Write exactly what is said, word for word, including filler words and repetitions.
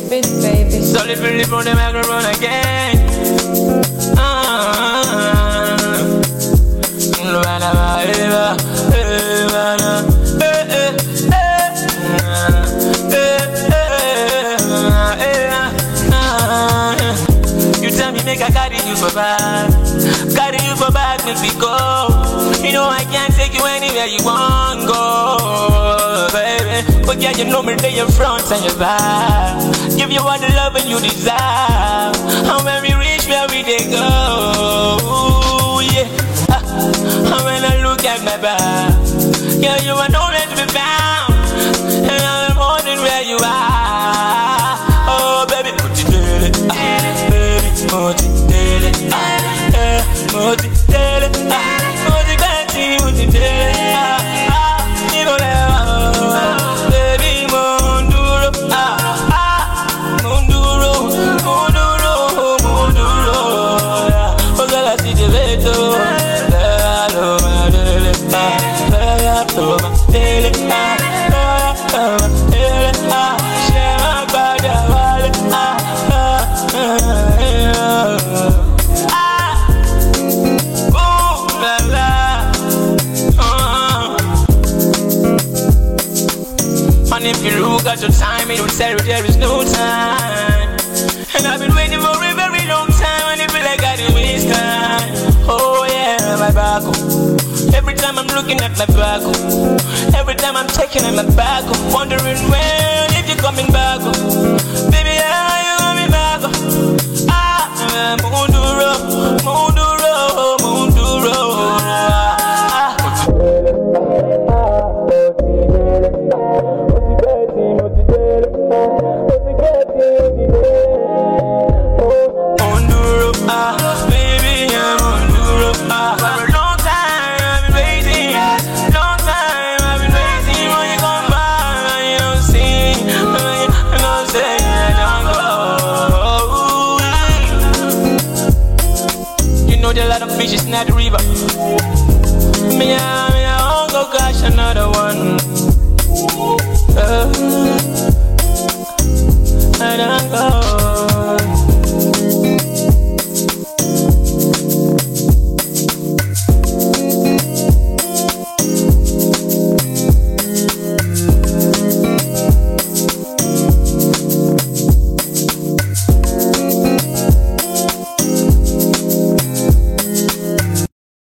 spit, baby. Solid for live on the microphone again. Ah, you tell me make I carry you for back, carry you for back, make me go. You know I can't take you anywhere you want go, baby. But yeah, you know me, they your front and your back. Give you all the love and you desire. And when we reach where we they go, ooh, yeah. And when I look at my back, yeah, you are nowhere to be found. And I'm wondering where you are. Oh, baby, put it daily, ah, baby, put it daily, ah, eh, put it daily, ah, put it daily, put it daily, ah, ah, you know that, ah, baby, Monduro, ah, ah, Monduro, Monduro, Monduro, yeah, oh, girl, I see the veto, yeah, I love my daily, ah, yeah, I love my daily, ah, yeah, I love my daily, ah, share my body, ah, ah, ah, yeah. And if you look at your time, it will tell you there is no time. And I've been waiting for a very long time, and it feel like I didn't waste time. Oh yeah, my back. Every time I'm looking at my back, every time I'm checking at my back, wondering when if you're coming back. Baby, are you coming back? Ah, Monduro, Monduro, Monduro. Monduro, ah, baby, I'm Monduro, ah. For a long time I've been waiting, long time I've been waiting. When you come back, and you don't see, and you don't say, don't go. You know there are a lot of fishes in the river. Me, I, me, I won't go catch another one. Uh, I don't go.